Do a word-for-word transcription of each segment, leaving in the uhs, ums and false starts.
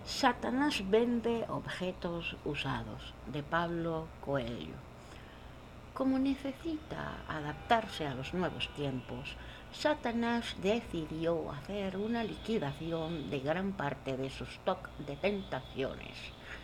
Satanás vende objetos usados, de Pablo Coelho. Como necesita adaptarse a los nuevos tiempos, Satanás decidió hacer una liquidación de gran parte de su stock de tentaciones.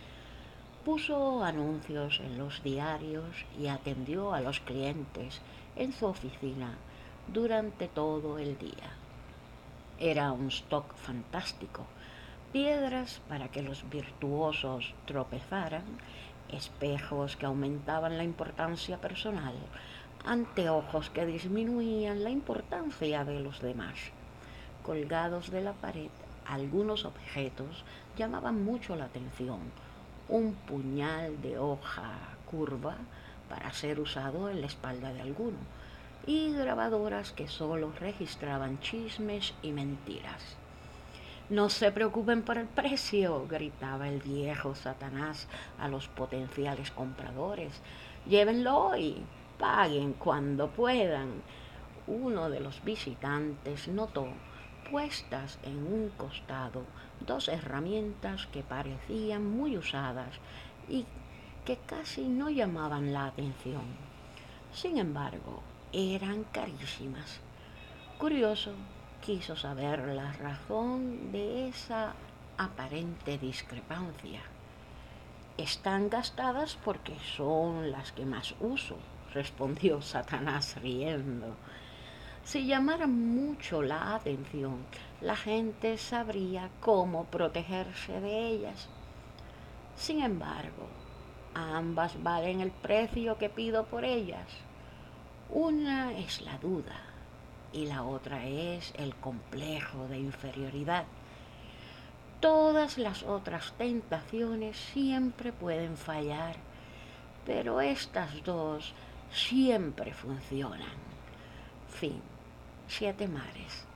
Puso anuncios en los diarios y atendió a los clientes en su oficina durante todo el día. Era un stock fantástico: piedras para que los virtuosos tropezaran, espejos que aumentaban la importancia personal, anteojos que disminuían la importancia de los demás. Colgados de la pared, algunos objetos llamaban mucho la atención: un puñal de hoja curva para ser usado en la espalda de alguno, y grabadoras que solo registraban chismes y mentiras. No se preocupen por el precio, gritaba el viejo Satanás a los potenciales compradores. Llévenlo hoy, paguen cuando puedan. Uno de los visitantes notó puestas en un costado dos herramientas que parecían muy usadas y que casi no llamaban la atención. Sin embargo, eran carísimas. Curioso, quiso saber la razón de esa aparente discrepancia. Están gastadas porque son las que más uso, respondió Satanás riendo. Si llamaran mucho la atención, la gente sabría cómo protegerse de ellas. Sin embargo, ambas valen el precio que pido por ellas. Una es la duda y la otra es el complejo de inferioridad. Todas las otras tentaciones siempre pueden fallar, pero estas dos siempre funcionan. Fin. Siete mares.